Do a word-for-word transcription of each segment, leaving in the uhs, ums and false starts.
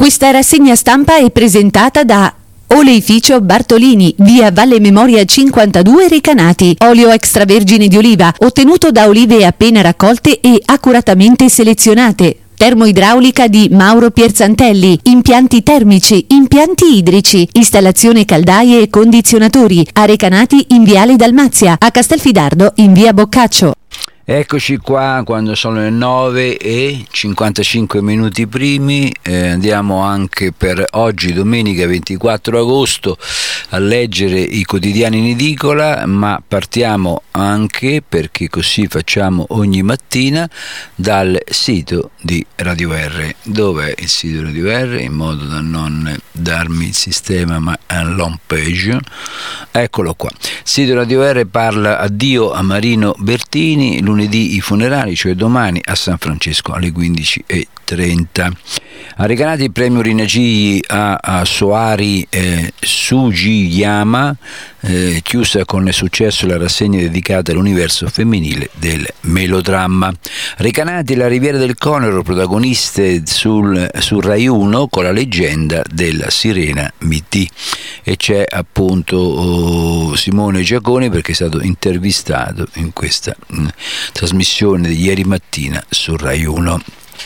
Questa rassegna stampa è presentata da Oleificio Bartolini, via Valle Memoria cinquantadue Recanati. Olio extravergine di oliva, ottenuto da olive appena raccolte e accuratamente selezionate. Termoidraulica di Mauro Pierzantelli, impianti termici, impianti idrici, installazione caldaie e condizionatori, a Recanati in viale Dalmazia, a Castelfidardo in via Boccaccio. Eccoci qua quando sono le nove e cinquantacinque minuti primi, eh, andiamo anche per oggi domenica ventiquattro agosto a leggere i quotidiani in edicola, ma partiamo anche, perché così facciamo ogni mattina, dal sito di Radio R. Dov'è il sito Radio R? In modo da non darmi il sistema ma l'home page, eccolo qua. Sito Radio R parla addio a Marino Bertini, lunedì i funerali, cioè domani a San Francesco alle quindici e trenta. A Recanati il premio Rinagigli a, a Soari eh, Sugiyama, eh, chiusa con successo la rassegna dedicata all'universo femminile del melodramma. Recanati la Riviera del Conero, protagoniste sul, sul Rai uno con la leggenda della sirena Mitì, e c'è appunto oh, Simone Giaconi, perché è stato intervistato in questa mh, trasmissione di ieri mattina sul Rai uno.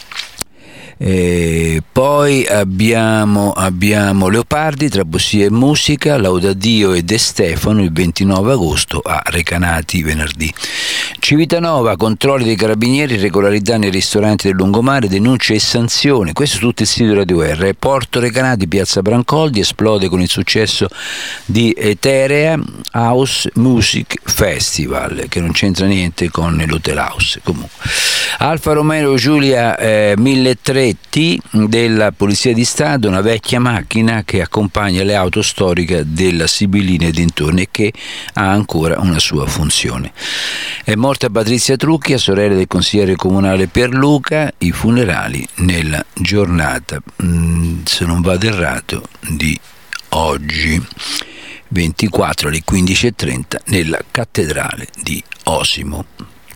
E poi abbiamo, abbiamo Leopardi tra poesia e musica, Laudadio e De Stefano il ventinove agosto a Recanati venerdì. Civitanova, controlli dei carabinieri, irregolarità nei ristoranti del lungomare, denunce e sanzioni. Questo è tutto il sito Radio R. Porto Recanati, piazza Brancoldi, esplode con il successo di Eterea House Music Festival, che non c'entra niente con l'Hotel House. Comunque Alfa Romeo Giulia eh, milletrecento T della Polizia di Stato, una vecchia macchina che accompagna le auto storiche della Sibillina e dintorni e che ha ancora una sua funzione. È morta Patrizia Trucchia, sorella del consigliere comunale Pierluca, i funerali nella giornata, se non vado errato, di oggi ventiquattro alle quindici e trenta nella cattedrale di Osimo.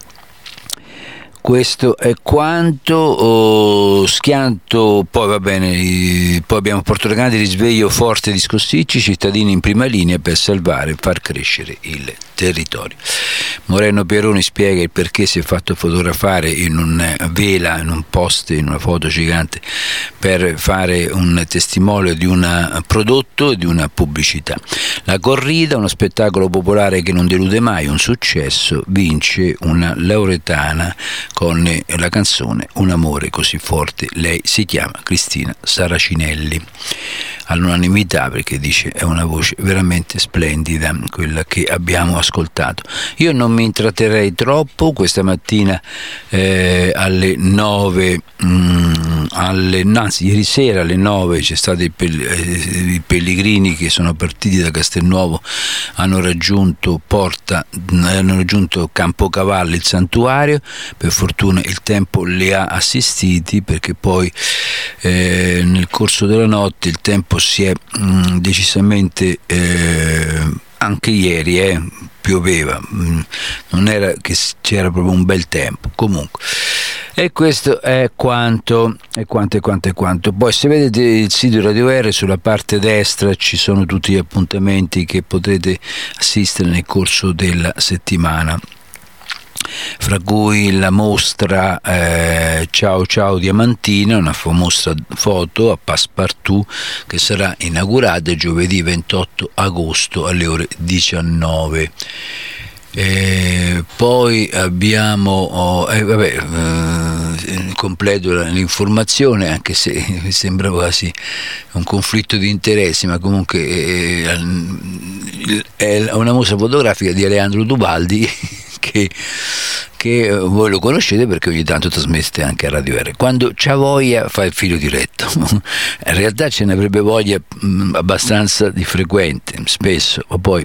Questo è quanto. Oh, schianto, poi va bene, poi abbiamo Porto Recanati, risveglio forte di Scosticci, cittadini in prima linea per salvare e far crescere il territorio. Moreno Pieroni spiega il perché si è fatto fotografare in una vela, in un post, in una foto gigante, per fare un testimonio di un prodotto e di una pubblicità. La corrida, uno spettacolo popolare che non delude mai, un successo, vince una laureatana con la canzone Un amore così forte. Lei si chiama Cristina Saracinelli, all'unanimità, perché dice è una voce veramente splendida quella che abbiamo ascoltato. Io non mi intratterrei troppo questa mattina eh, alle nove, mh, alle, anzi ieri sera alle nove c'è stato il pel, eh, i pellegrini che sono partiti da Castelnuovo, hanno raggiunto Porta, hanno raggiunto Campocavallo, il santuario. Per fortuna il tempo li ha assistiti, perché poi eh, nel corso della notte il tempo si è mh, decisamente eh, anche ieri eh, pioveva, mh, non era che c'era proprio un bel tempo. Comunque, e questo è quanto, è quanto, è quanto, è quanto. Poi se vedete il sito Radio R, sulla parte destra ci sono tutti gli appuntamenti che potrete assistere nel corso della settimana, fra cui la mostra eh, Ciao Ciao Diamantina, una famosa foto a Passepartout che sarà inaugurata giovedì ventotto agosto alle ore diciannove. E poi abbiamo oh, eh, vabbè, eh, completo l'informazione, anche se mi sembra quasi un conflitto di interessi, ma comunque eh, è una mostra fotografica di Aleandro Dubaldi che, che voi lo conoscete perché ogni tanto trasmette anche a Radio R. Quando c'ha voglia fa il filo diretto, in realtà ce ne avrebbe voglia mh, abbastanza di frequente, spesso, ma poi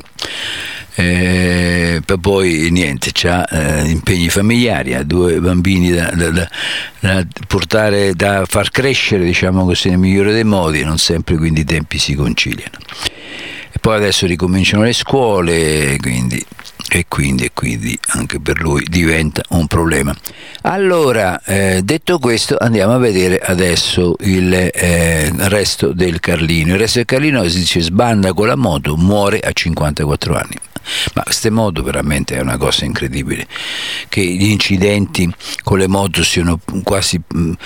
Eh, poi niente, c'ha eh, impegni familiari, ha due bambini da, da, da, da portare, da far crescere, diciamo così, nel migliore dei modi, e non sempre quindi i tempi si conciliano. E poi adesso ricominciano le scuole, quindi e quindi, e quindi anche per lui diventa un problema. Allora, eh, detto questo, andiamo a vedere adesso il eh, resto del Carlino. Il resto del Carlino si dice: sbanda con la moto, muore a cinquantaquattro anni. Ma queste moto veramente è una cosa incredibile, che gli incidenti con le moto siano quasi,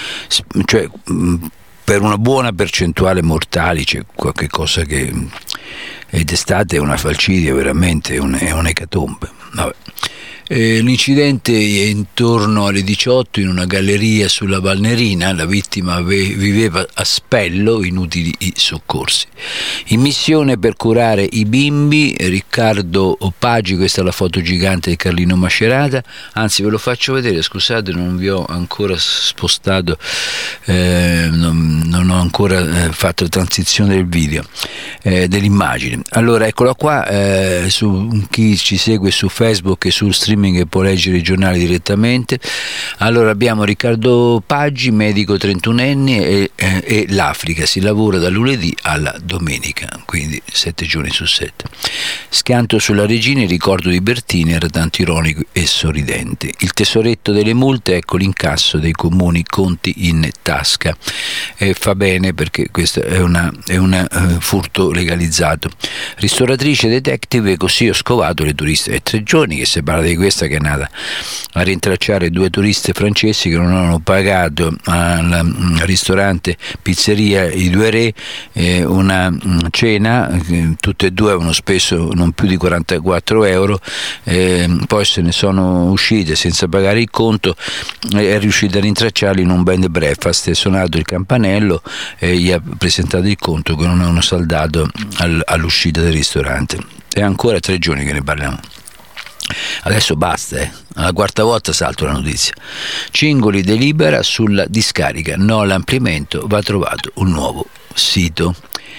cioè per una buona percentuale mortali, c'è qualche cosa che ed estate è una falcidia, veramente è, un, è un'ecatombe. Vabbè. Eh, l'incidente è intorno alle diciotto in una galleria sulla Valnerina. La vittima ave- viveva a Spello, inutili i soccorsi. In missione per curare i bimbi Riccardo Paggi, questa è la foto gigante di Carlino Mascerata, anzi ve lo faccio vedere, scusate, non vi ho ancora spostato, eh, non, non ho ancora eh, fatto la transizione del video, eh, dell'immagine. Allora eccola qua, eh, su chi ci segue su Facebook e sul streaming che può leggere i giornali direttamente. Allora abbiamo Riccardo Paggi, medico trentunenne, e, eh, e l'Africa, si lavora da lunedì alla domenica, quindi sette giorni su sette. Schianto sulla Regina, il ricordo di Bertini era tanto ironico e sorridente. Il tesoretto delle multe, ecco l'incasso dei comuni, conti in tasca, e fa bene perché questo è un è una, uh, furto legalizzato. Ristoratrice detective, così ho scovato le turiste. È tre giorni che si parla di questa, che è nata a rintracciare due turiste francesi che non hanno pagato al ristorante pizzeria I Due Re eh, una cena, eh, tutte e due avevano speso non più di quarantaquattro euro, eh, poi se ne sono uscite senza pagare il conto, e è riuscita a rintracciarli in un bed and breakfast. È suonato il campanello e gli ha presentato il conto che non hanno saldato al, all'uscita del ristorante. È ancora tre giorni che ne parliamo. Adesso basta, eh. Alla quarta volta salto la notizia. Cingoli delibera sulla discarica, no all'ampliamento, va trovato un nuovo sito.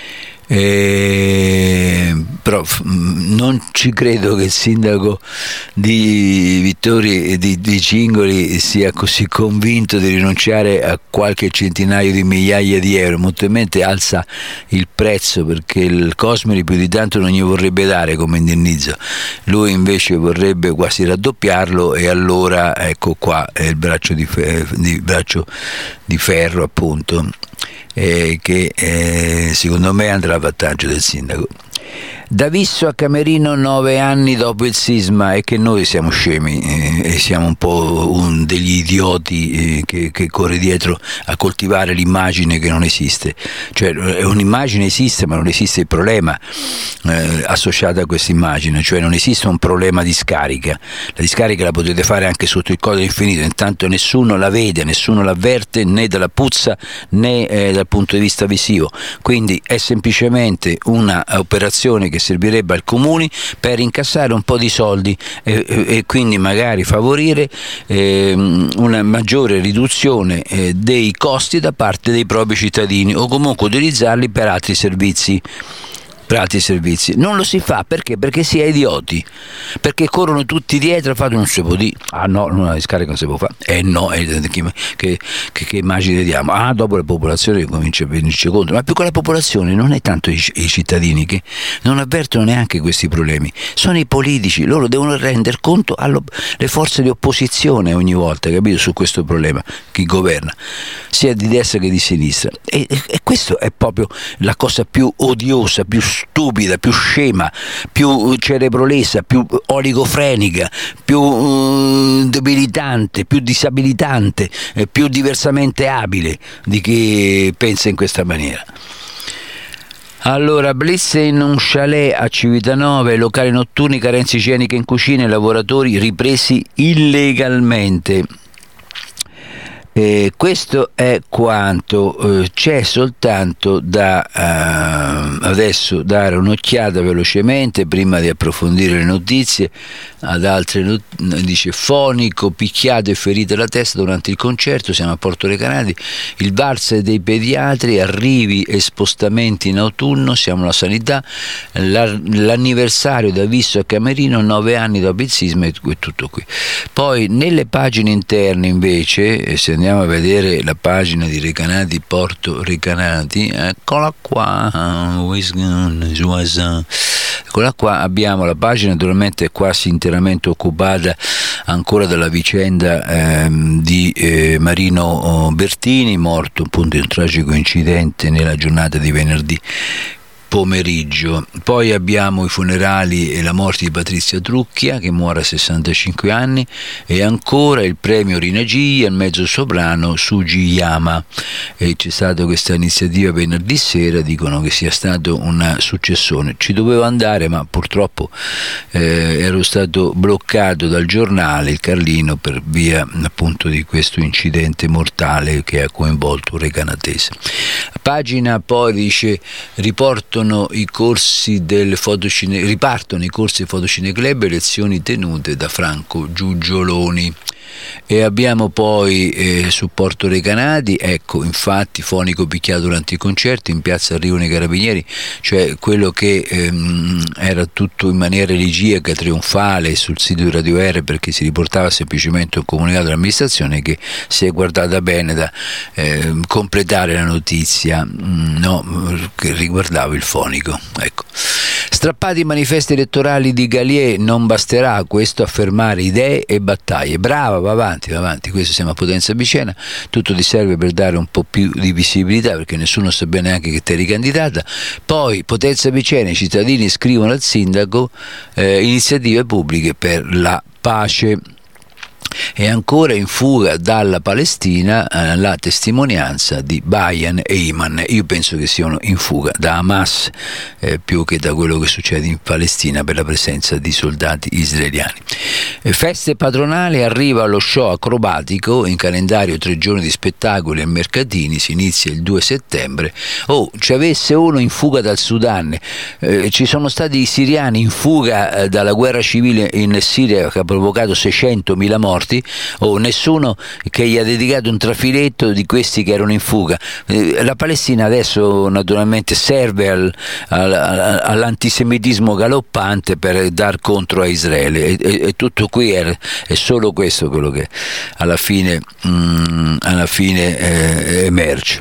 Eh, però non ci credo che il sindaco di Vittori di, di Cingoli sia così convinto di rinunciare a qualche centinaio di migliaia di euro. Molto probabilmente alza il prezzo, perché il Cosmeri più di tanto non gli vorrebbe dare come indennizzo, lui invece vorrebbe quasi raddoppiarlo, e allora ecco qua è il braccio di, fer- di, braccio di ferro appunto, Eh, che eh, secondo me andrà a vantaggio del sindaco. Da Visso a Camerino nove anni dopo il sisma, e che noi siamo scemi eh, e siamo un po' un degli idioti eh, che, che corre dietro a coltivare l'immagine che non esiste. Cioè un'immagine esiste, ma non esiste il problema eh, associato a questa immagine, cioè non esiste un problema di scarica. La discarica la potete fare anche sotto il Colle dell'Infinito, intanto nessuno la vede, nessuno l'avverte, né dalla puzza né eh, dal punto di vista visivo, quindi è semplicemente una operazione che servirebbe al comune per incassare un po' di soldi e, e quindi magari favorire eh, una maggiore riduzione eh, dei costi da parte dei propri cittadini, o comunque utilizzarli per altri servizi. Per altri servizi non lo si fa perché? Perché si è idioti, perché corrono tutti dietro, fate non si può dire, ah no, una discarica non si può fare, eh no, eh, che, che, che, che immagine diamo? Ah, dopo la popolazione comincia a venirci contro, ma più che la popolazione non è tanto i, i cittadini che non avvertono neanche questi problemi, sono i politici, loro devono rendere conto alle forze di opposizione ogni volta, capito, su questo problema, chi governa, sia di destra che di sinistra, e, e, e questo è proprio la cosa più odiosa, più stupida, più scema, più cerebrolesa, più oligofrenica, più uh, debilitante, più disabilitante, eh, più diversamente abile di chi pensa in questa maniera. Allora, blitz in un chalet a Civitanova, locali notturni, carenze igieniche in cucina e lavoratori ripresi illegalmente. Eh, questo è quanto, eh, c'è soltanto da eh, adesso dare un'occhiata velocemente prima di approfondire le notizie ad altre not- dice fonico, picchiato e ferito alla testa durante il concerto, siamo a Porto Recanati, il valzer dei pediatri, arrivi e spostamenti in autunno, siamo alla sanità, la- l'anniversario da Visso a Camerino, nove anni dopo il sisma, e tutto qui. Poi nelle pagine interne invece, se andiamo a vedere la pagina di Recanati, Porto Recanati, eccola qua, Eccola qua, abbiamo la pagina, naturalmente è quasi interamente occupata ancora dalla vicenda ehm, di eh, Marino Bertini, morto appunto in un tragico incidente nella giornata di venerdì pomeriggio. Poi abbiamo i funerali e la morte di Patrizia Trucchia, che muore a sessantacinque anni, e ancora il premio Rinagi al mezzo soprano Sugiyama. E c'è stata questa iniziativa venerdì sera, dicono che sia stato un successone. Ci dovevo andare, ma purtroppo eh, ero stato bloccato dal giornale Il Carlino per via appunto di questo incidente mortale che ha coinvolto un recanatese. Pagina poi dice riporto i corsi del fotocine, ripartono i corsi del Fotocine Club e lezioni tenute da Franco Giugioloni. E abbiamo poi eh, supporto recanati, ecco, infatti fonico picchiato durante i concerti, in piazza arrivano i carabinieri, cioè quello che ehm, era tutto in maniera elegiaca, trionfale sul sito di Radio R, perché si riportava semplicemente un comunicato dell'amministrazione che si è guardata bene da eh, completare la notizia, mh, no, che riguardava il fonico, ecco. Strappati i manifesti elettorali di Gallier, non basterà questo a fermare idee e battaglie. Brava, va avanti, va avanti, questo siamo a Potenza Picena, tutto ti serve per dare un po' più di visibilità, perché nessuno sa bene neanche che ti eri candidata. Poi Potenza Picena, i cittadini scrivono al sindaco eh, iniziative pubbliche per la pace. E ancora in fuga dalla Palestina eh, la testimonianza di Bayan e Iman. Io penso che siano in fuga da Hamas eh, più che da quello che succede in Palestina per la presenza di soldati israeliani. E feste patronali, arriva lo show acrobatico, in calendario tre giorni di spettacoli e mercatini, si inizia il due settembre. Oh, ci avesse uno in fuga dal Sudan, eh, ci sono stati i siriani in fuga eh, dalla guerra civile in Siria che ha provocato seicentomila morti, o oh, nessuno che gli ha dedicato un trafiletto di questi che erano in fuga. Eh, la Palestina adesso naturalmente serve al, al, all'antisemitismo galoppante per dar contro a Israele, e, e, e tutto qui è, è solo questo quello che alla fine, mm, alla fine eh, emerge.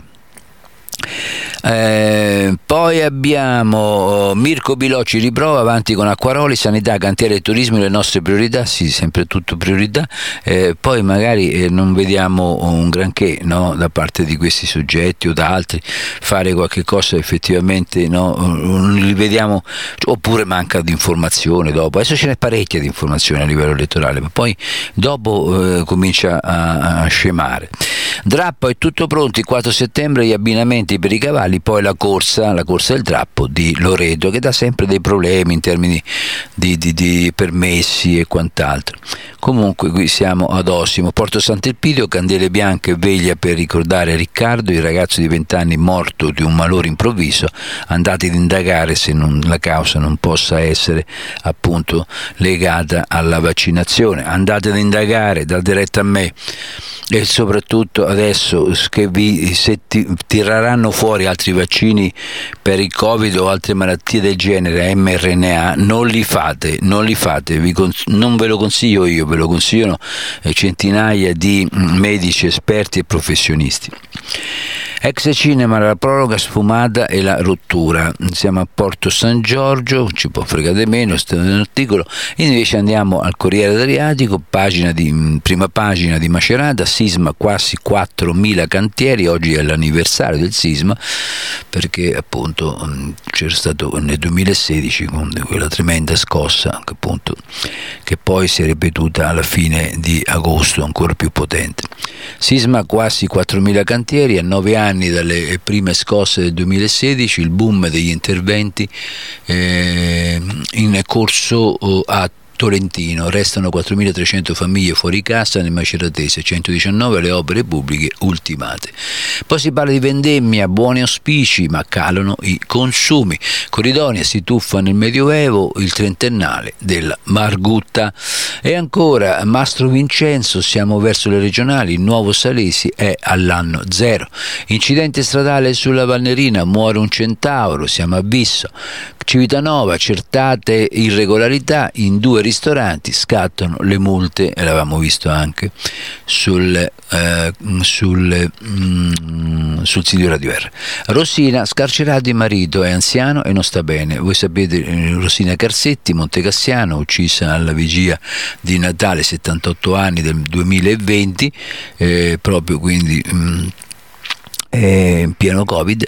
Eh, poi abbiamo Mirko Bilocci riprova, avanti con Acquaroli, sanità, cantiere e turismo le nostre priorità, sì, sempre tutto priorità. Eh, poi magari eh, non vediamo un granché, no, da parte di questi soggetti o da altri fare qualche cosa effettivamente, no, non li vediamo, oppure manca di informazione dopo. Adesso ce n'è parecchia di informazione a livello elettorale, ma poi dopo eh, comincia a, a scemare. Drappo, è tutto pronto, il quattro settembre gli abbinamenti per i cavalli, poi la corsa, la corsa del drappo di Loreto, che dà sempre dei problemi in termini di, di, di permessi e quant'altro. Comunque qui siamo ad Osimo, Porto Sant'Elpidio, candele bianche, veglia per ricordare Riccardo, il ragazzo di venti anni morto di un malore improvviso. Andate ad indagare se non, la causa non possa essere appunto legata alla vaccinazione. Andate ad indagare, dal diretto a me. E soprattutto adesso che vi, se ti, tireranno fuori altri vaccini per il Covid o altre malattie del genere mRNA, non li fate, non li fate, vi cons- non ve lo consiglio io, ve lo consigliano centinaia di medici esperti e professionisti. Ex cinema, la proroga sfumata e la rottura. Siamo a Porto San Giorgio, ci può fregare meno, questo è un articolo. Invece andiamo al Corriere Adriatico, pagina di, prima pagina di Macerata, sisma quasi quattromila cantieri, oggi è l'anniversario del sisma, perché appunto c'era stato nel duemilasedici con quella tremenda scossa che appunto che poi si è ripetuta alla fine di agosto, ancora più potente. Sisma quasi quattromila cantieri, a nove anni dalle prime scosse del duemilasedici, il boom degli interventi eh, in corso a Tolentino, restano quattromilatrecento famiglie fuori casa nel Maceratese, centodiciannove le opere pubbliche ultimate. Poi si parla di vendemmia, buoni auspici, ma calano i consumi. Coridonia si tuffa nel Medioevo, il trentennale della Margutta. E ancora Mastro Vincenzo, siamo verso le regionali, Nuovo Salesi è all'anno zero. Incidente stradale sulla Valnerina, muore un centauro, siamo a Visso. Civitanova, accertate irregolarità in due ristoranti, scattano le multe, e l'avevamo visto anche sul, eh, sul, mm, sul sito Radio R. Rosina, scarcerato il marito, è anziano e non sta bene. Voi sapete, eh, Rosina Carsetti, Montecassiano, uccisa alla vigilia di Natale, settantotto anni del duemilaventi, eh, proprio quindi... Mm, in pieno Covid,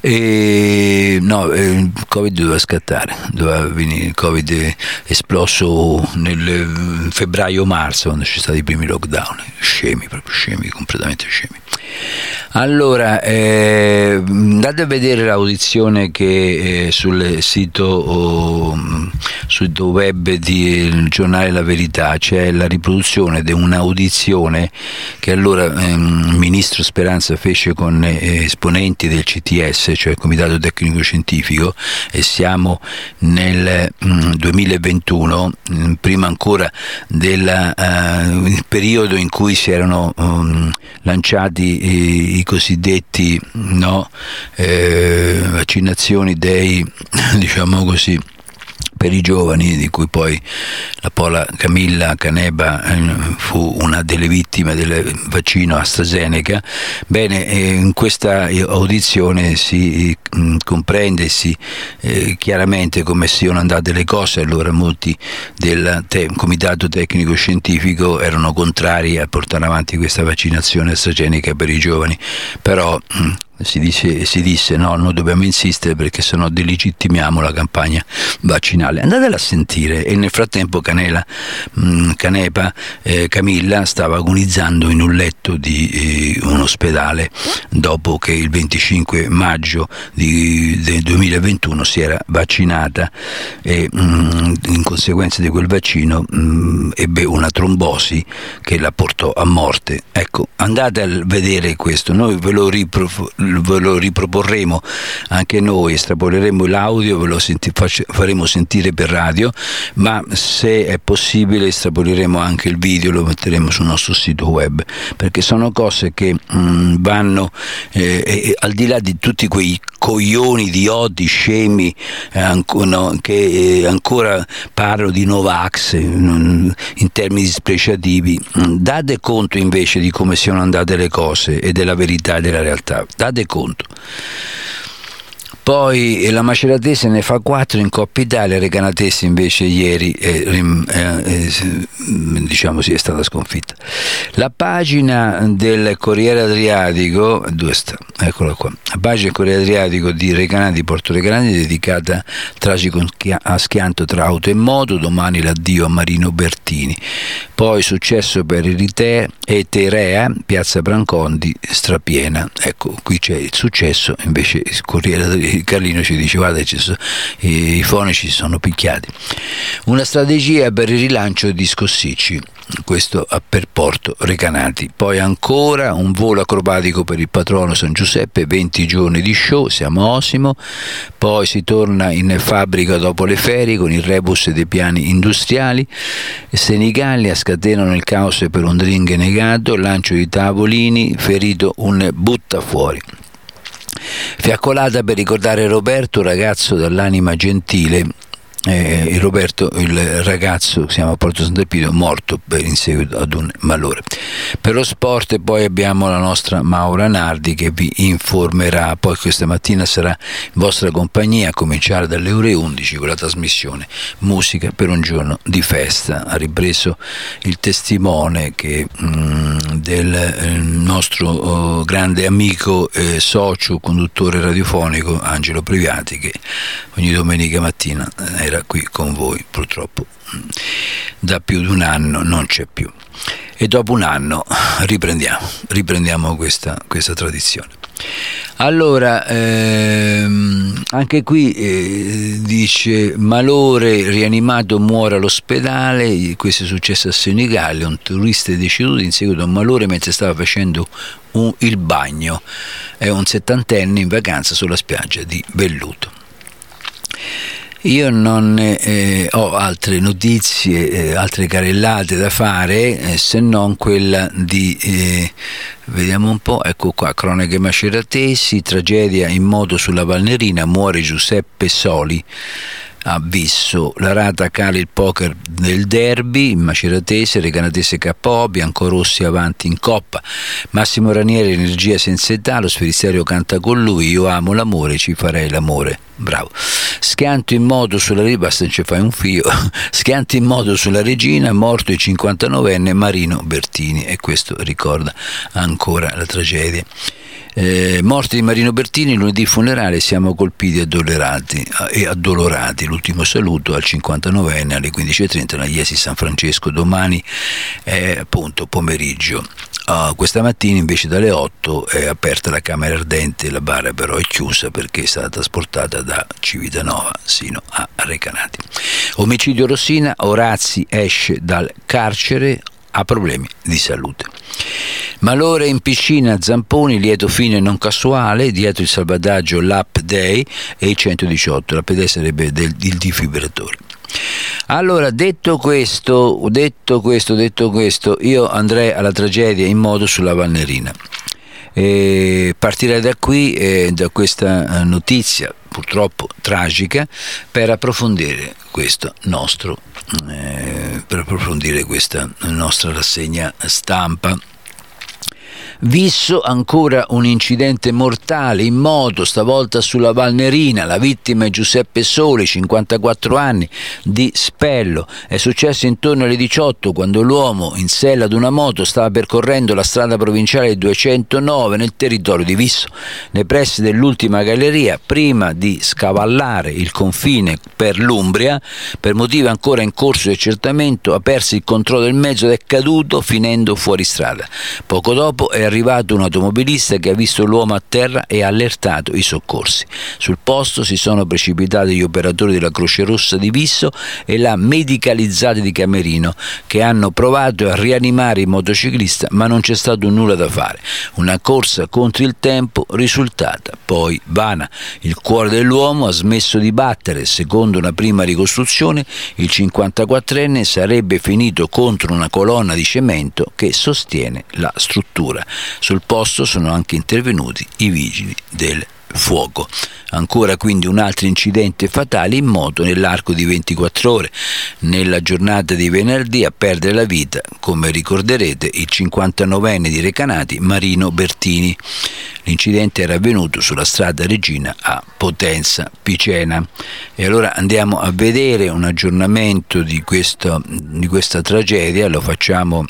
e no, il Covid doveva scattare, doveva venire, il Covid è esploso nel febbraio-marzo, quando ci sono stati i primi lockdown, scemi, proprio scemi, completamente scemi. Allora, eh, andate a vedere l'audizione che eh, sul sito oh, sul sito web del giornale La Verità c'è la riproduzione di un'audizione che allora eh, il ministro Speranza fece con eh, esponenti del C T S, cioè il Comitato Tecnico Scientifico, e siamo nel mm, duemilaventuno, mm, prima ancora del uh, periodo in cui si erano um, lanciati i, i cosiddetti no, eh, vaccinazioni dei, diciamo così, per i giovani, di cui poi la Pola Camilla Caneba fu una delle vittime del vaccino AstraZeneca. Bene, in questa audizione si comprende si, eh, chiaramente come siano andate le cose. Allora molti del te- Comitato Tecnico Scientifico erano contrari a portare avanti questa vaccinazione AstraZeneca per i giovani, però mh, Si, dice, si disse no, noi dobbiamo insistere perché sennò delegittimiamo la campagna vaccinale. Andatela a sentire. E nel frattempo Canela, mh, Canepa, eh, Camilla stava agonizzando in un letto di eh, un ospedale dopo che il venticinque maggio di, del duemilaventuno si era vaccinata e mh, in conseguenza di quel vaccino mh, ebbe una trombosi che la portò a morte. Ecco, andate a vedere questo, noi ve lo riprof- ve lo riproporremo anche noi, estrapoleremo l'audio, ve lo senti- face- faremo sentire per radio, ma se è possibile estrapoleremo anche il video, lo metteremo sul nostro sito web, perché sono cose che mh, vanno eh, eh, al di là di tutti quei coglioni, idioti, scemi eh, anco, no, che eh, ancora parlano di Novax eh, in termini dispregiativi. Date conto invece di come siano andate le cose e della verità e della realtà, date conto. Poi la Maceratese ne fa quattro in Coppa Italia, Recanatese invece ieri eh, eh, eh, diciamo sì, è stata sconfitta. La pagina del Corriere Adriatico, dove sta? Eccola qua. La pagina del Corriere Adriatico di Recanati, Porto Recanati, dedicata al tragico schianto tra auto e moto, domani l'addio a Marino Bertini. Poi successo per Eritrea e Terea, Piazza Brancondi strapiena. Ecco, qui c'è il successo, invece il Corriere Carlino ci dice guarda i fonici si sono picchiati. Una strategia per il rilancio di Scossicci, questo a per Porto Recanati. Poi ancora un volo acrobatico per il patrono San Giuseppe, venti giorni di show, siamo a Osimo. Poi si torna in fabbrica dopo le ferie con il rebus dei piani industriali. Senigallia scatenano il caos per un drink negato, lancio di tavolini, ferito un buttafuori. Fiaccolata per ricordare Roberto, ragazzo dall'anima gentile. Eh, Roberto, il ragazzo che si chiama Porto Sant'Elpidio, morto per, in seguito ad un malore. Per lo sport poi abbiamo la nostra Maura Nardi che vi informerà. Poi questa mattina sarà in vostra compagnia a cominciare dalle ore undici con la trasmissione Musica per un giorno di festa. Ha ripreso il testimone che, mh, del eh, nostro oh, grande amico eh, socio conduttore radiofonico Angelo Priviati, che ogni domenica mattina eh, era qui con voi. Purtroppo da più di un anno non c'è più, e dopo un anno riprendiamo riprendiamo questa, questa tradizione. Allora ehm, anche qui eh, dice malore, rianimato muore all'ospedale. Questo è successo a Senigallia, un turista è deceduto in seguito a un malore mentre stava facendo un, il bagno. È un settantenne in vacanza sulla spiaggia di Velluto. Io non eh, ho altre notizie, eh, altre carrellate da fare, eh, se non quella di, eh, vediamo un po', ecco qua, cronache maceratesi, tragedia in moto sulla Valnerina, muore Giuseppe Soli. A Visso, la rata cala il poker del derby, in Maceratese, Recanatese K O, Biancorossi avanti in Coppa, Massimo Ranieri, Energia senza età, lo Sferisterio canta con lui, io amo l'amore, ci farei l'amore, bravo. Schianto in moto sulla Regina, basta ci fai un fio, schianto in moto sulla Regina, morto il cinquantanovenne Marino Bertini, e questo ricorda ancora la tragedia. Eh, morte di Marino Bertini, lunedì funerale, siamo colpiti e addolorati, e addolorati. L'ultimo saluto al cinquantanovenne alle quindici e trenta alla Iesi San Francesco. Domani è appunto pomeriggio. Uh, questa mattina invece dalle otto è aperta la Camera Ardente, la bara però è chiusa perché è stata trasportata da Civitanova sino a Recanati. Omicidio Rossina, Orazzi esce dal carcere, ha problemi di salute. Malore in piscina, Zamponi, lieto fine non casuale, dietro il salvataggio l'Up Day e il centodiciotto, l'Up Day sarebbe del, il defibrillatore. Allora, detto questo, detto questo, detto questo, io andrei alla tragedia in moto sulla Valnerina. E partirei da qui, eh, da questa notizia purtroppo tragica, per approfondire questo nostro, eh, per approfondire questa nostra rassegna stampa. Visso ancora un incidente mortale in moto, stavolta sulla Valnerina. La vittima è Giuseppe Soli, cinquantaquattro anni, di Spello. È successo intorno alle diciotto, quando l'uomo in sella ad una moto stava percorrendo la strada provinciale duecentonove nel territorio di Visso, nei pressi dell'ultima galleria, prima di scavallare il confine per l'Umbria. Per motivi ancora in corso di accertamento ha perso il controllo del mezzo ed è caduto, finendo fuori strada. Poco dopo è arrivato un automobilista che ha visto l'uomo a terra e ha allertato i soccorsi. Sul posto si sono precipitati gli operatori della Croce Rossa di Visso e la medicalizzata di Camerino, che hanno provato a rianimare il motociclista, ma non c'è stato nulla da fare. Una corsa contro il tempo risultata poi vana. Il cuore dell'uomo ha smesso di battere. Secondo una prima ricostruzione, il cinquantaquattrenne sarebbe finito contro una colonna di cemento che sostiene la struttura. Sul posto sono anche intervenuti i vigili del fuoco. Ancora quindi un altro incidente fatale in moto nell'arco di ventiquattro ore. Nella giornata di venerdì a perdere la vita, come ricorderete, il cinquantanovenne di Recanati Marino Bertini. L'incidente era avvenuto sulla strada Regina a Potenza Picena. E allora andiamo a vedere un aggiornamento di questa, di questa tragedia. Lo facciamo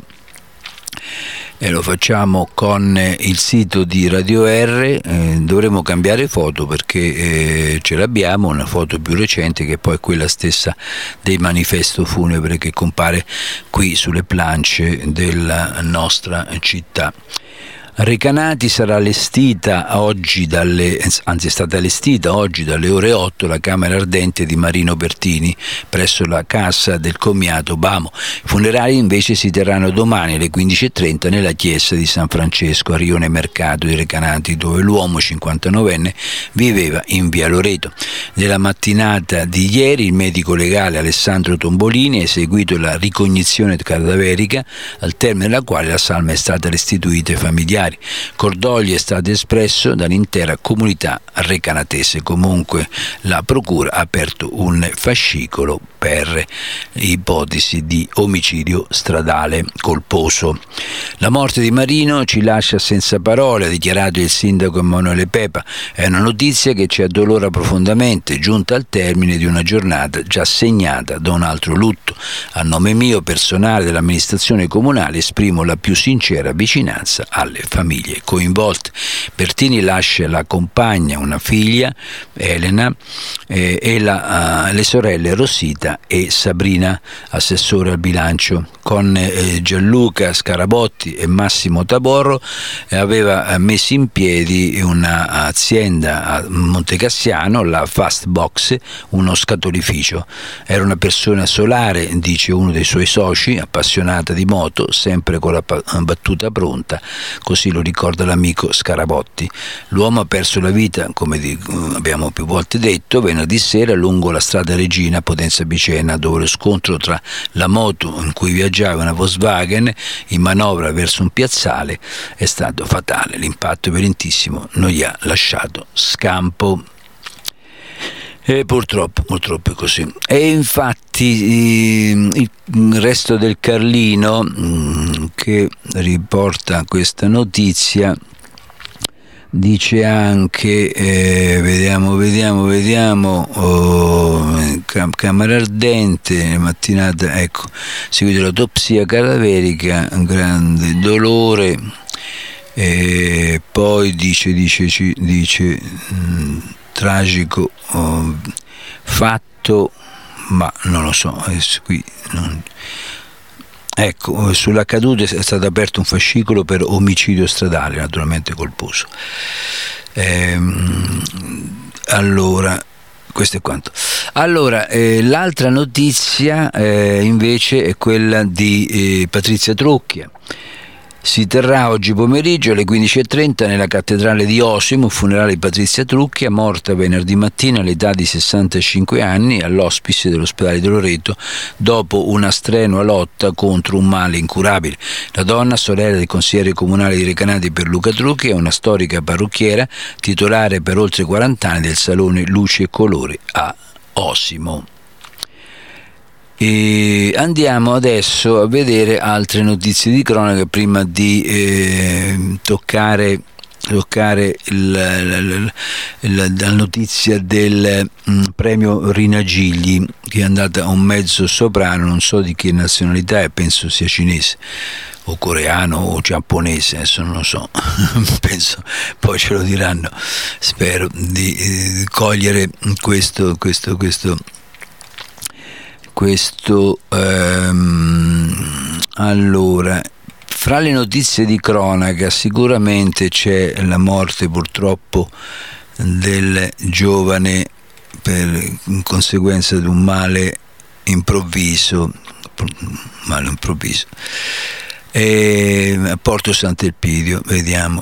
E lo facciamo con il sito di Radio R. Eh, dovremo cambiare foto perché eh, ce l'abbiamo, una foto più recente che poi è quella stessa del manifesto funebre che compare qui sulle planche della nostra città. Recanati sarà allestita oggi dalle, anzi è stata allestita oggi dalle ore otto la Camera Ardente di Marino Bertini presso la casa del commiato Bamo. I funerali invece si terranno domani alle quindici e trenta nella chiesa di San Francesco a Rione Mercato di Recanati, dove l'uomo cinquantanovenne viveva in via Loreto. Nella mattinata di ieri il medico legale Alessandro Tombolini ha eseguito la ricognizione cadaverica, al termine della quale la salma è stata restituita ai familiari. Cordoglio è stato espresso dall'intera comunità recanatese. Comunque la procura ha aperto un fascicolo per ipotesi di omicidio stradale colposo. La morte di Marino ci lascia senza parole, ha dichiarato il sindaco Emanuele Pepa. È una notizia che ci addolora profondamente, giunta al termine di una giornata già segnata da un altro lutto. A nome mio personale dell'amministrazione comunale esprimo la più sincera vicinanza alle famiglie coinvolte. Bertini lascia la compagna, una figlia, Elena, eh, e la, uh, le sorelle Rosita e Sabrina, assessore al bilancio. Con eh, Gianluca Scarabotti e Massimo Taborro eh, aveva messo in piedi un'azienda a Montecassiano, la Fast Box, uno scatolificio. Era una persona solare, dice uno dei suoi soci, appassionata di moto, sempre con la battuta pronta, così così lo ricorda l'amico Scarabotti. L'uomo ha perso la vita, come di, abbiamo più volte detto, venerdì sera lungo la strada Regina Potenza-Bicena, dove lo scontro tra la moto in cui viaggiava una Volkswagen in manovra verso un piazzale è stato fatale. L'impatto violentissimo non gli ha lasciato scampo. E purtroppo, purtroppo è così. E infatti il resto del Carlino, che riporta questa notizia, dice anche, eh, vediamo, vediamo, vediamo, oh, Camera Ardente, mattinata, ecco, seguito l'autopsia cadaverica, grande dolore, e poi dice, dice, dice, mh, tragico oh, fatto, ma non lo so, adesso qui non... Ecco, sull'accaduto è stato aperto un fascicolo per omicidio stradale, naturalmente colposo. Ehm, allora, questo è quanto. Allora, eh, l'altra notizia eh, invece è quella di eh, Patrizia Trucchia. Si terrà oggi pomeriggio alle quindici e trenta nella cattedrale di Osimo un funerale di Patrizia Trucchia, morta venerdì mattina all'età di sessantacinque anni all'ospice dell'ospedale di Loreto dopo una strenua lotta contro un male incurabile. La donna, sorella del consigliere comunale di Recanati Pierluca Trucchia, è una storica parrucchiera titolare per oltre quaranta anni del salone Luci e Colori a Osimo. E andiamo adesso a vedere altre notizie di cronaca prima di eh, toccare, toccare la, la, la, la, la notizia del mh, premio Rinagigli, che è andata a un mezzo soprano, non so di che nazionalità è, penso sia cinese o coreano o giapponese, adesso non lo so, penso poi ce lo diranno, spero di eh, cogliere questo questo questo Questo ehm, allora, fra le notizie di cronaca sicuramente c'è la morte purtroppo del giovane per in conseguenza di un male improvviso, male improvviso, e a Porto Sant'Elpidio, vediamo.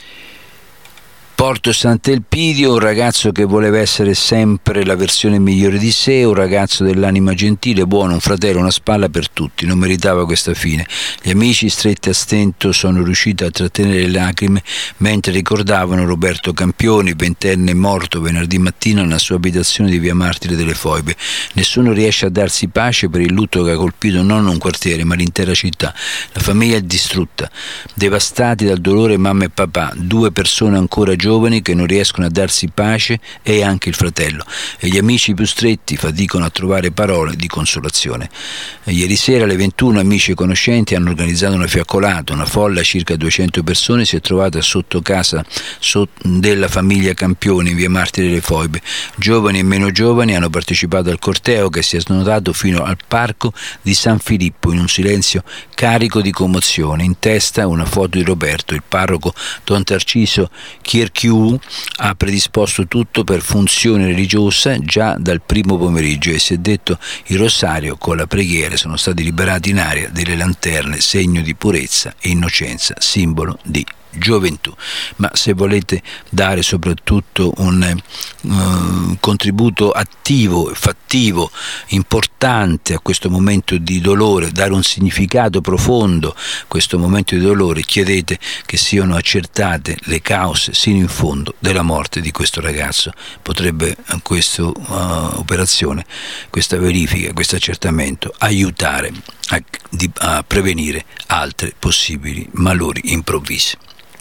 Porto Sant'Elpidio, un ragazzo che voleva essere sempre la versione migliore di sé, un ragazzo dell'anima gentile, buono, un fratello, una spalla per tutti, non meritava questa fine. Gli amici stretti a stento sono riusciti a trattenere le lacrime mentre ricordavano Roberto Campioni, ventenne morto venerdì mattina nella sua abitazione di via Martire delle Foibe. Nessuno riesce a darsi pace per il lutto che ha colpito non un quartiere ma l'intera città. La famiglia è distrutta, devastati dal dolore mamma e papà, due persone ancora giovani che non riescono a darsi pace e anche il fratello, e gli amici più stretti faticano a trovare parole di consolazione. E ieri sera alle ventuno amici e conoscenti hanno organizzato una fiaccolata, una folla, circa duecento persone si è trovata sotto casa sotto, della famiglia Campioni in via Martire delle Foibe. Giovani e meno giovani hanno partecipato al corteo che si è snodato fino al parco di San Filippo in un silenzio carico di commozione. In testa una foto di Roberto, il parroco Don Tarciso Chierchiù ha predisposto tutto per funzione religiosa già dal primo pomeriggio e si è detto il rosario con la preghiera, sono stati liberati in aria delle lanterne, segno di purezza e innocenza, simbolo di gioventù. Ma se volete dare soprattutto un uh, contributo attivo e fattivo importante a questo momento di dolore, dare un significato profondo a questo momento di dolore, chiedete che siano accertate le cause sino in fondo della morte di questo ragazzo. Potrebbe questa uh, operazione, questa verifica, questo accertamento aiutare a, di, a prevenire altre possibili malori improvvisi.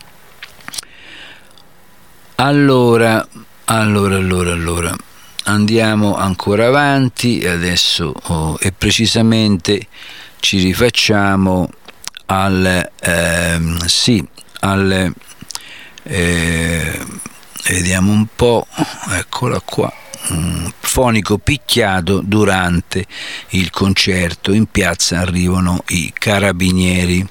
Allora, allora, allora, allora, andiamo ancora avanti adesso oh, e precisamente ci rifacciamo al, ehm, sì, al, eh, vediamo un po', eccola qua, un fonico picchiato durante il concerto, in piazza arrivano i carabinieri.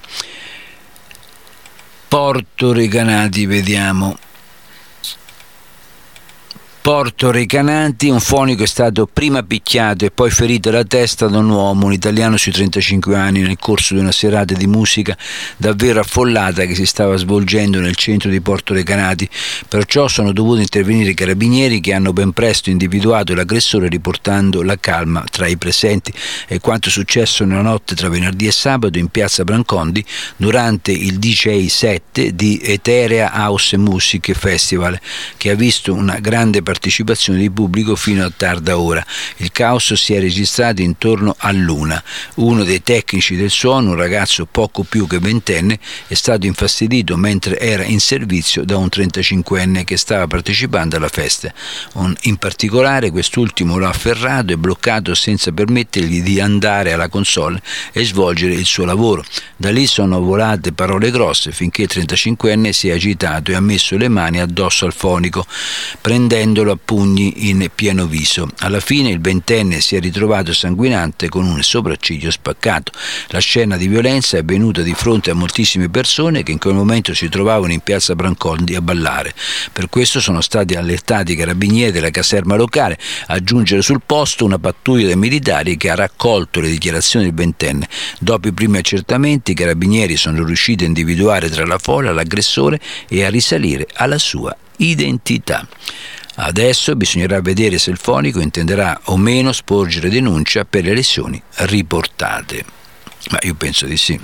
Porto Recanati, vediamo. Porto Recanati, un fonico è stato prima picchiato e poi ferito alla testa da un uomo, un italiano sui trentacinque anni, nel corso di una serata di musica davvero affollata che si stava svolgendo nel centro di Porto Recanati. Perciò sono dovuti intervenire i carabinieri, che hanno ben presto individuato l'aggressore, riportando la calma tra i presenti. È quanto successo nella notte tra venerdì e sabato in piazza Brancondi durante il D J set di Etherea House Music Festival, che ha visto una grande partecipazione di pubblico fino a tarda ora. Il caos si è registrato intorno all'una. Uno dei tecnici del suono, un ragazzo poco più che ventenne, è stato infastidito mentre era in servizio da un trentacinquenne che stava partecipando alla festa. Un, in particolare quest'ultimo l'ha afferrato e bloccato senza permettergli di andare alla console e svolgere il suo lavoro. Da lì sono volate parole grosse finché il trentacinquenne si è agitato e ha messo le mani addosso al fonico, prendendolo a pugni in pieno viso. Alla fine il ventenne si è ritrovato sanguinante con un sopracciglio spaccato. La scena di violenza è avvenuta di fronte a moltissime persone che in quel momento si trovavano in piazza Brancondi a ballare. Per questo sono stati allertati i carabinieri della caserma locale a giungere sul posto una pattuglia dei militari che ha raccolto le dichiarazioni del ventenne. Dopo i primi accertamenti, i carabinieri sono riusciti a individuare tra la folla l'aggressore e a risalire alla sua identità. Adesso bisognerà vedere se il fonico intenderà o meno sporgere denuncia per le lesioni riportate. Ma io penso di sì.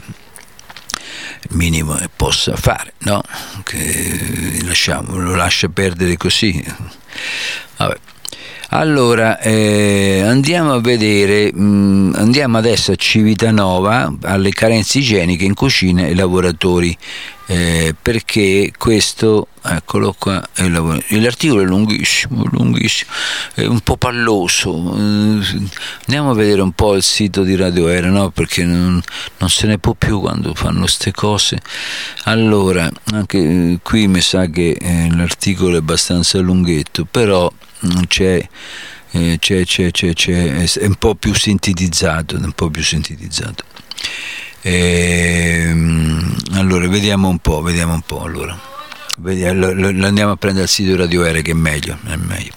Il minimo che possa fare, no? Che lasciamo, lo lascia perdere così. Vabbè. Allora, eh, andiamo a vedere, mh, andiamo adesso a Civitanova, alle carenze igieniche in cucina e lavoratori, eh, perché questo, eccolo qua, è il l'articolo è lunghissimo, lunghissimo, è un po' palloso. Eh, andiamo a vedere un po' il sito di Radio Era, no? Perché non, non se ne può più quando fanno ste cose. Allora, anche qui mi sa che eh, l'articolo è abbastanza lunghetto, però c'è, eh, c'è, c'è, c'è, c'è, è un po' più sintetizzato, un po' più sintetizzato. E, allora vediamo un po', vediamo un po'. Allora, vediamo, lo, lo andiamo a prendere il sito di Radio Era, che è meglio, è meglio.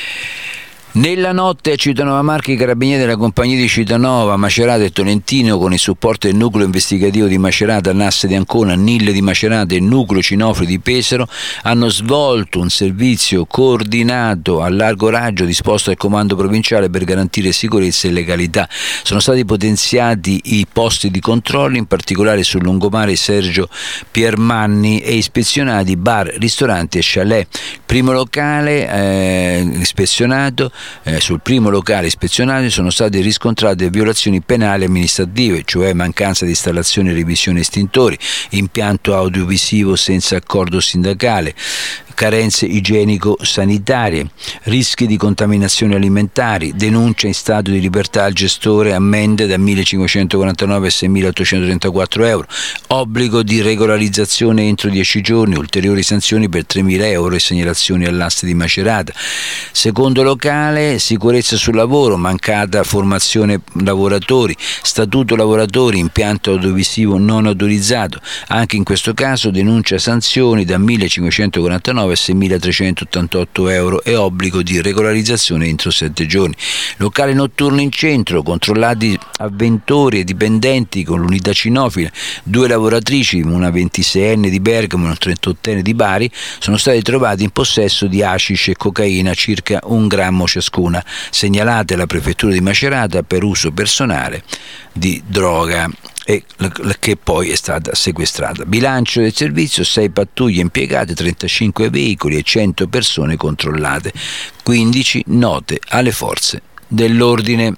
Nella notte a Civitanova Marche i carabinieri della compagnia di Civitanova, Macerata e Tolentino, con il supporto del nucleo investigativo di Macerata, Nasse di Ancona, Nille di Macerata e il nucleo Cinofri di Pesaro, hanno svolto un servizio coordinato a largo raggio disposto dal comando provinciale per garantire sicurezza e legalità. Sono stati potenziati i posti di controllo, in particolare sul lungomare Sergio Piermanni, e ispezionati bar, ristoranti e chalet. Primo locale eh, ispezionato Eh, sul primo locale ispezionato sono state riscontrate violazioni penali amministrative, cioè mancanza di installazione e revisione estintori, impianto audiovisivo senza accordo sindacale, carenze igienico-sanitarie, rischi di contaminazione alimentari, denuncia in stato di libertà al gestore, ammende da millecinquecentoquarantanove a seimilaottocentotrentaquattro euro, obbligo di regolarizzazione entro dieci giorni, ulteriori sanzioni per tremila euro e segnalazioni all'aste di Macerata. Secondo locale, sicurezza sul lavoro, mancata formazione lavoratori, statuto lavoratori, impianto audiovisivo non autorizzato. Anche in questo caso denuncia sanzioni da millecinquecentoquarantanove a seimilatrecentottantotto euro e obbligo di regolarizzazione entro sette giorni. Locale notturno in centro, controllati avventori e dipendenti con l'unità cinofila, due lavoratrici, una ventiseienne di Bergamo e una trentottenne di Bari, sono stati trovati in possesso di hashish e cocaina, circa un grammo ciascuna, segnalate alla prefettura di Macerata per uso personale di droga, e che poi è stata sequestrata. Bilancio del servizio: sei pattuglie impiegate, trentacinque veicoli e cento persone controllate, quindici note alle forze dell'ordine.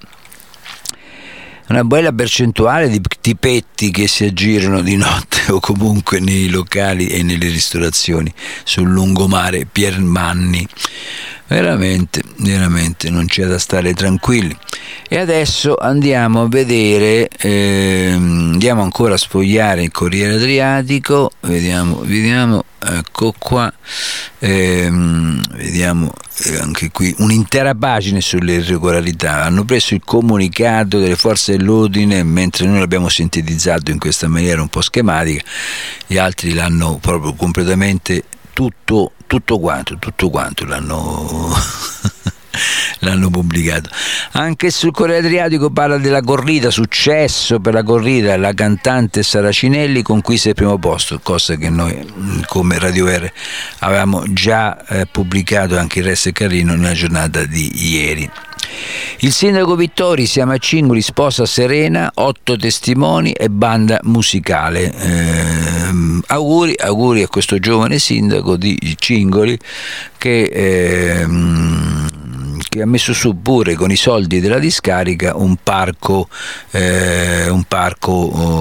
Una bella percentuale di tipetti che si aggirano di notte o comunque nei locali e nelle ristorazioni sul lungomare Piermanni. Veramente, veramente non c'è da stare tranquilli. E adesso andiamo a vedere, eh, andiamo ancora a sfogliare il Corriere Adriatico, vediamo, vediamo, ecco qua, eh, vediamo anche qui un'intera pagina sulle irregolarità. Hanno preso il comunicato delle forze dell'ordine, mentre noi l'abbiamo sintetizzato in questa maniera un po' schematica, gli altri l'hanno proprio completamente tutto tutto quanto, tutto quanto l'hanno l'hanno pubblicato. Anche sul Corriere Adriatico parla della corrida, successo per la corrida, la cantante Saracinelli conquista il primo posto, cosa che noi come Radio R avevamo già eh, pubblicato anche il Resto è Carlino nella giornata di ieri. Il sindaco Vittori, siamo a Cingoli, sposa Serena, otto testimoni e banda musicale. Eh, auguri, auguri a questo giovane sindaco di Cingoli che, eh, che ha messo su pure con i soldi della discarica un parco, eh, un parco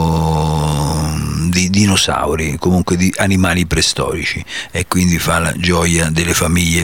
oh, di dinosauri, comunque di animali preistorici, e quindi fa la gioia delle famiglie.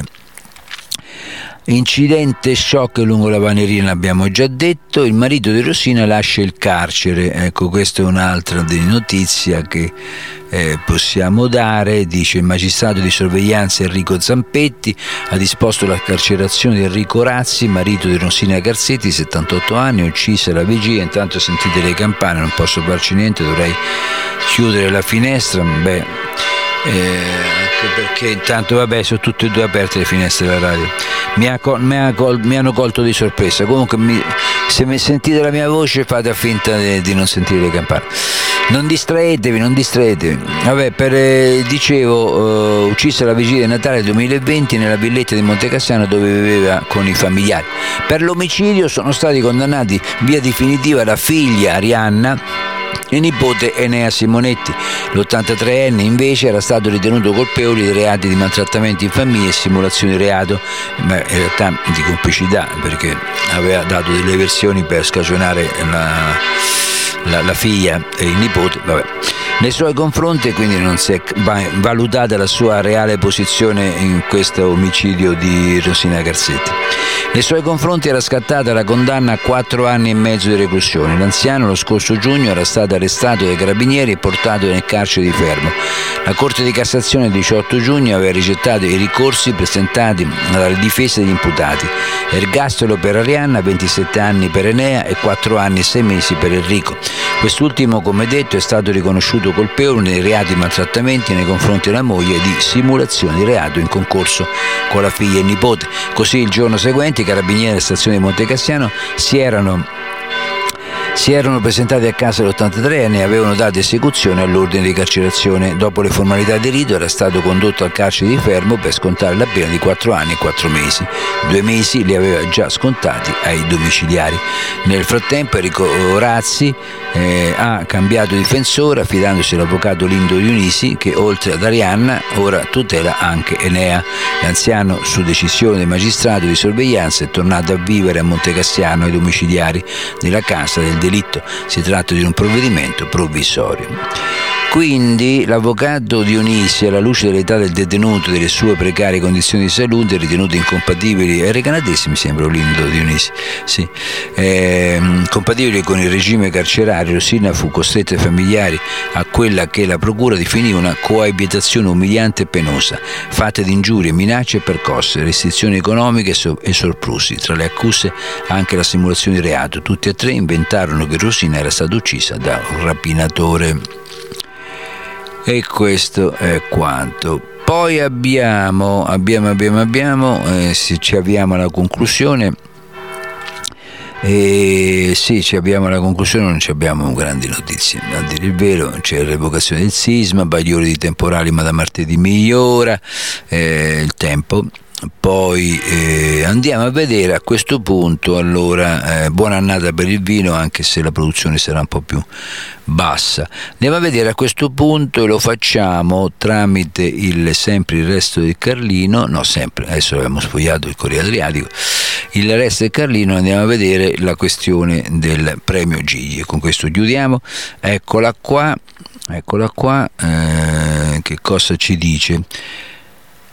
Incidente shock lungo la Vanerina, abbiamo già detto. Il marito di Rosina lascia il carcere, ecco, questa è un'altra notizia che eh, possiamo dare. Dice: il magistrato di sorveglianza Enrico Zampetti ha disposto la carcerazione di Enrico Razzi, marito di Rosina Garzetti, settantotto anni, uccisa alla vigilia. Intanto sentite le campane, non posso farci niente, dovrei chiudere la finestra. Beh, eh, anche perché intanto vabbè sono tutte e due aperte le finestre della radio, mi, ha, mi, ha col, mi hanno colto di sorpresa. Comunque mi, se mi sentite la mia voce fate finta di, di non sentire le campane, non distraetevi, non distraetevi. Vabbè, per, eh, dicevo, uh, uccisa la vigilia di Natale duemilaventi nella villetta di Montecassiano dove viveva con i familiari. Per l'omicidio sono stati condannati via definitiva la figlia Arianna e nipote Enea Simonetti. L'ottantatreenne invece era stato ritenuto colpevole di reati di maltrattamento in famiglia e simulazione di reato, ma in realtà di complicità, perché aveva dato delle versioni per scagionare la, la, la figlia e il nipote. Vabbè. Nei suoi confronti quindi non si è valutata la sua reale posizione in questo omicidio di Rosina Garzetti. Nei suoi confronti era scattata la condanna a quattro anni e mezzo di reclusione. L'anziano lo scorso giugno era stato arrestato dai carabinieri e portato nel carcere di Fermo. La Corte di Cassazione il diciotto giugno aveva rigettato i ricorsi presentati dalle difese degli imputati. Ergastolo per Arianna, ventisette anni per Enea e quattro anni e sei mesi per Enrico. Quest'ultimo, come detto, è stato riconosciuto colpevole nei reati di maltrattamenti nei confronti della moglie e di simulazione di reato in concorso con la figlia e il nipote. Così il giorno seguente i carabinieri della stazione di Montecassiano si erano si erano presentati a casa dell'ottantatreenne e avevano dato esecuzione all'ordine di carcerazione. Dopo le formalità di rito era stato condotto al carcere di Fermo per scontare la pena di quattro anni e quattro mesi. Due mesi li aveva già scontati ai domiciliari. Nel frattempo Enrico Razzi eh, ha cambiato difensore affidandosi all'avvocato Lindo Dionisi che oltre ad Arianna ora tutela anche Enea. L'anziano, su decisione del magistrato di sorveglianza, è tornato a vivere a Montecassiano ai domiciliari della casa del delitto. Si tratta di un provvedimento provvisorio. Quindi l'avvocato Dionisi, alla luce dell'età del detenuto e delle sue precarie condizioni di salute ritenute incompatibili, era canadese mi sembra Lindo Dionisi, sì, eh, compatibili con il regime carcerario, Rosina fu costretta ai familiari a quella che la procura definì una coabitazione umiliante e penosa, fatta di ingiurie, minacce e percosse, restrizioni economiche e soprusi. Tra le accuse anche la simulazione di reato. Tutti e tre inventarono che Rosina era stata uccisa da un rapinatore. E questo è quanto. Poi abbiamo, abbiamo, abbiamo, abbiamo, eh, se ci avviamo alla conclusione. E sì, ci abbiamo alla conclusione, non ci abbiamo grandi notizie, a dire il vero. C'è la revocazione del sisma, bagliori di temporali ma da martedì migliora eh, il tempo. Poi eh, andiamo a vedere a questo punto, allora, eh, buona annata per il vino, anche se la produzione sarà un po' più bassa. Andiamo a vedere a questo punto e lo facciamo tramite il sempre il Resto del Carlino, no sempre, adesso abbiamo sfogliato il Corriere Adriatico, il Resto del Carlino. Andiamo a vedere la questione del premio Gigli, con questo chiudiamo. Eccola qua, eccola qua, eh, che cosa ci dice?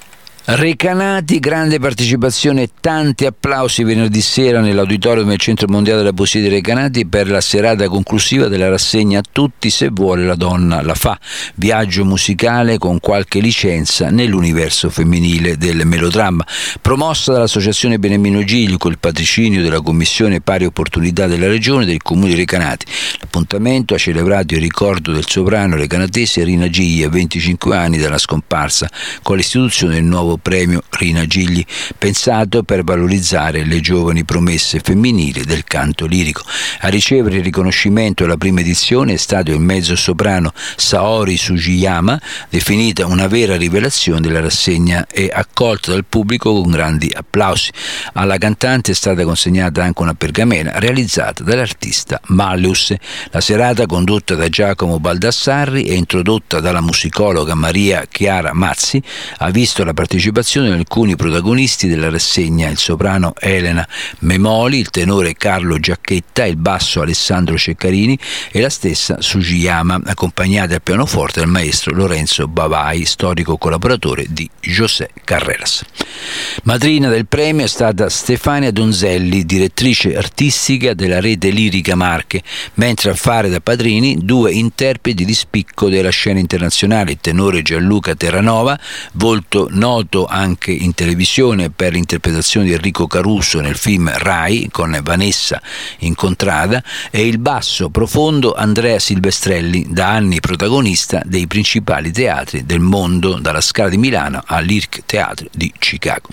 Recanati, grande partecipazione e tanti applausi venerdì sera nell'auditorium del Centro Mondiale della Poesia di Recanati per la serata conclusiva della rassegna A tutti se vuole la donna la fa, viaggio musicale con qualche licenza nell'universo femminile del melodramma, promossa dall'Associazione Beniamino Gigli con il patrocinio della Commissione Pari Opportunità della Regione del Comune di Recanati. L'appuntamento ha celebrato il ricordo del soprano recanatese Rina Gigli a venticinque anni dalla scomparsa, con l'istituzione del nuovo premio Rina Gigli, pensato per valorizzare le giovani promesse femminili del canto lirico. A ricevere il riconoscimento alla prima edizione è stato il mezzosoprano Saori Sugiyama, definita una vera rivelazione della rassegna e accolta dal pubblico con grandi applausi. Alla cantante è stata consegnata anche una pergamena realizzata dall'artista Malleus. La serata, condotta da Giacomo Baldassarri e introdotta dalla musicologa Maria Chiara Mazzi, ha visto la partecipazione di alcuni protagonisti della rassegna: il soprano Elena Memoli, il tenore Carlo Giacchetta, il basso Alessandro Ceccarini e la stessa Sugiyama, accompagnati al pianoforte dal maestro Lorenzo Bavai, storico collaboratore di José Carreras. Madrina del premio è stata Stefania Donzelli, direttrice artistica della Rete Lirica Marche, mentre a fare da padrini due interpreti di spicco della scena internazionale: il tenore Gianluca Terranova, volto noto anche in televisione per l'interpretazione di Enrico Caruso nel film Rai con Vanessa Incontrada, e il basso profondo Andrea Silvestrelli, da anni protagonista dei principali teatri del mondo, dalla Scala di Milano all'Irc Theatre di Chicago.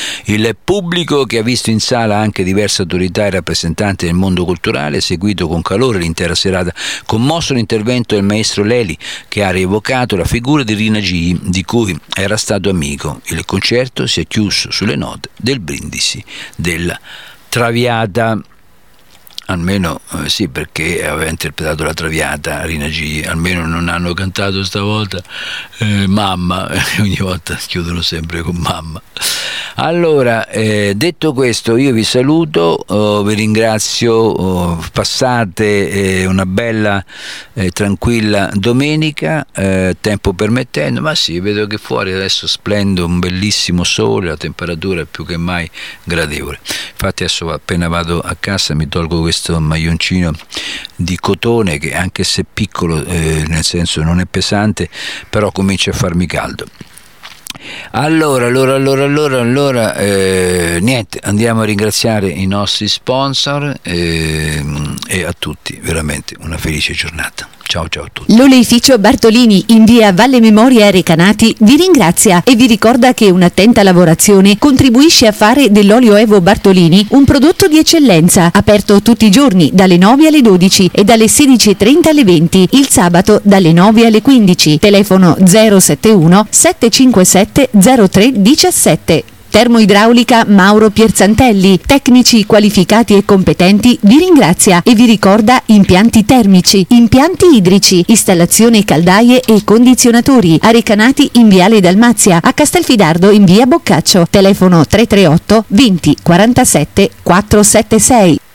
Il pubblico, che ha visto in sala anche diverse autorità e rappresentanti del mondo culturale, ha seguito con calore l'intera serata, commosso l'intervento del maestro Leli, che ha rievocato la figura di Rina Gigli, di cui era stato amico. Il concerto si è chiuso sulle note del brindisi della Traviata. Almeno eh, sì, perché aveva interpretato la Traviata Rina Gigli, almeno non hanno cantato stavolta eh, mamma, ogni volta chiudono sempre con mamma. Allora, eh, detto questo, io vi saluto, oh, vi ringrazio, oh, passate eh, una bella eh, tranquilla domenica, eh, tempo permettendo. Ma sì, vedo che fuori adesso splende un bellissimo sole, la temperatura è più che mai gradevole. Infatti adesso appena vado a casa mi tolgo questo maglioncino di cotone che, anche se piccolo, eh, nel senso non è pesante, però comincia a farmi caldo. Allora, allora, allora, allora, allora eh, niente, andiamo a ringraziare i nostri sponsor eh, e a tutti veramente una felice giornata. Ciao ciao a tutti. L'oleificio Bartolini in via Valle Memoria Recanati vi ringrazia e vi ricorda che un'attenta lavorazione contribuisce a fare dell'olio Evo Bartolini un prodotto di eccellenza, aperto tutti i giorni dalle nove alle dodici e dalle sedici e trenta alle venti, il sabato dalle nove alle quindici. Telefono zero sette uno sette cinque sette zero tre uno sette. Termoidraulica Mauro Pierzantelli, tecnici qualificati e competenti, vi ringrazia e vi ricorda impianti termici, impianti idrici, installazione caldaie e condizionatori, a Recanati in viale Dalmazia, a Castelfidardo in via Boccaccio, telefono tre tre otto venti quarantasette quattrocentosettantasei.